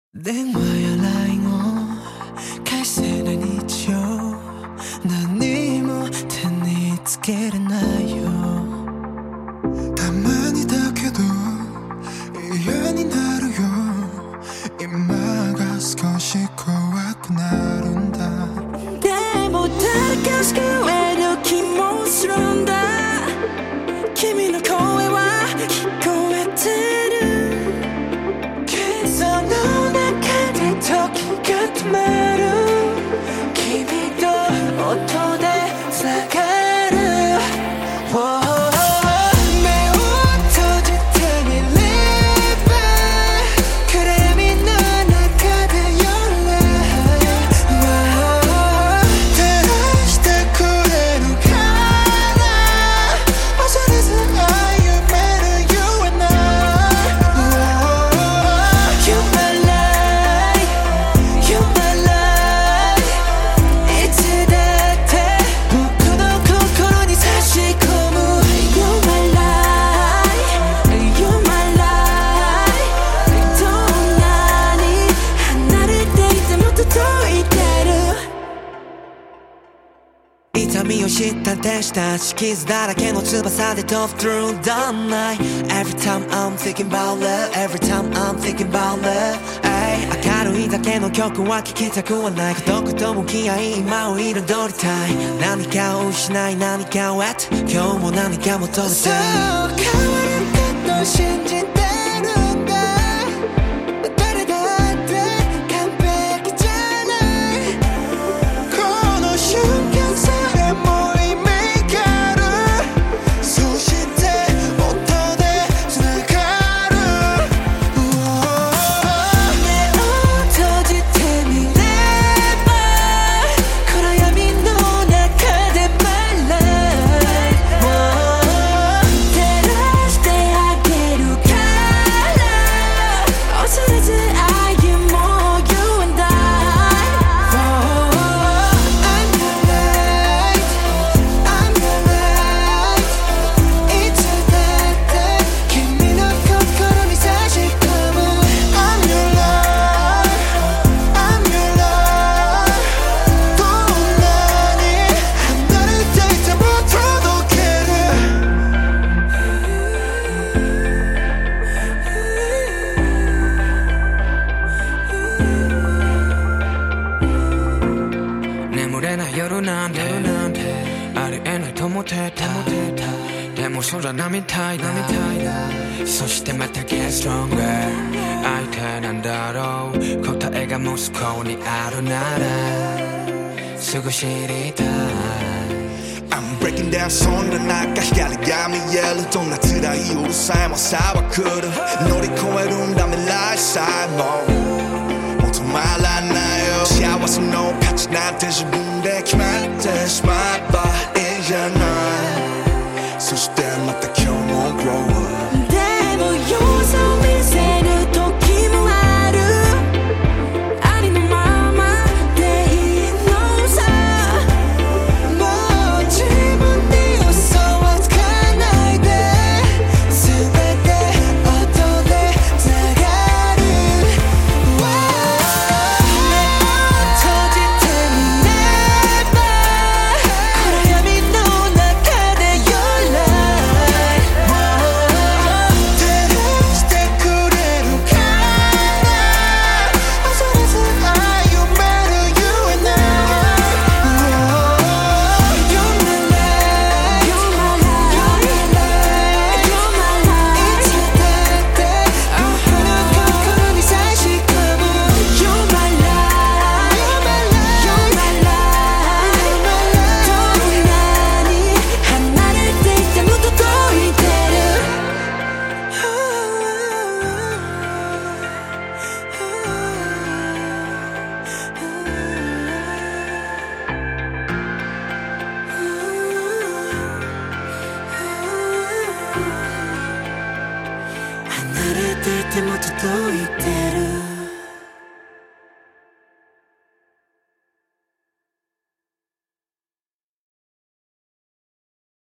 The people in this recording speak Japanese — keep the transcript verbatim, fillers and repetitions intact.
電話や ライン を返せない日常、何も手につけれないよ。たまにだけど嫌になるよ。今が少し怖くなるんだ。でも誰か救える気もするんだ。君の声は聞こえてる。けどの中で時が止まる。君と音でつながる、oh、目を閉じてみれば暗闇の中で夜、oh、照らしてくれるから忘れず歩める You and I、oh、You're my life You're my life、 いつだって僕の心に差し込む You're my life You're my life、 どんなに離れていても届いてる。痛みを知った天使たち、傷だらけの翼で飛ぶ Through the night。 Every time I'm thinking about love Every time I'm thinking about love、ay、 明るいだけの曲は聴きたくはない。孤独と向き合い今を彩りたい。何かを失い何かを得て今日も何か求めてる。そう変わること信じてるんだ。誰だって完璧じゃない。この瞬間さえも意味がある。そして音でつながる、oh、目を閉じてみれば暗闇の中で My life、oh、照らしてあげるから恐れず歩もう You and I、oh、I'm your light I'm your light、 いつだって君の心に差し込む I'm your light I'm your light、 どんなに離れていても届ける。眠れない夜なんてありえないと思ってた。でもそうじゃないみたいだ。そしてまた Get stronger、 相手なんだろう。答えがもしここにあるならすぐ知りたい。 I'm breaking down そんな中光が見える。どんな辛い夜さえも朝は来る。乗り越えるんだ未来さえももう止まらないよ。幸せの価値なんて自分で決まってしまえばいいじゃない。そしてまた今日も grow up。 でも様子を見せる時もある。ありのままでいいのさ。もう自分に嘘はつかないで。全て音でつながる、oh、目を閉じてみれば暗闇の中で Your light、oh、照らしてくれるから恐れず歩める You and I、oh、You're my light You're my light You're my light、 いつだって僕の心に差し込む You're my light You're my light You're my light、 どんなに離れていても届いてる、離れていても届いてる。